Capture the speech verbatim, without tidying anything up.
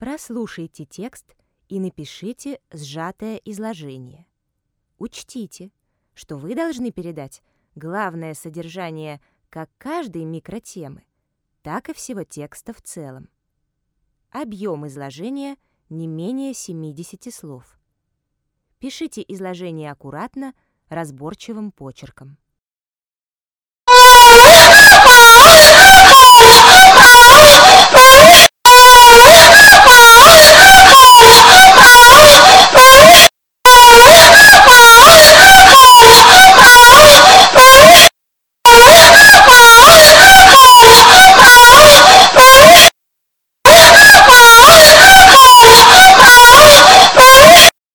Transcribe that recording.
Прослушайте текст и напишите сжатое изложение. Учтите, что вы должны передать главное содержание как каждой микротемы, так и всего текста в целом. Объем изложения не менее семидесяти слов. Пишите изложение аккуратно, разборчивым почерком.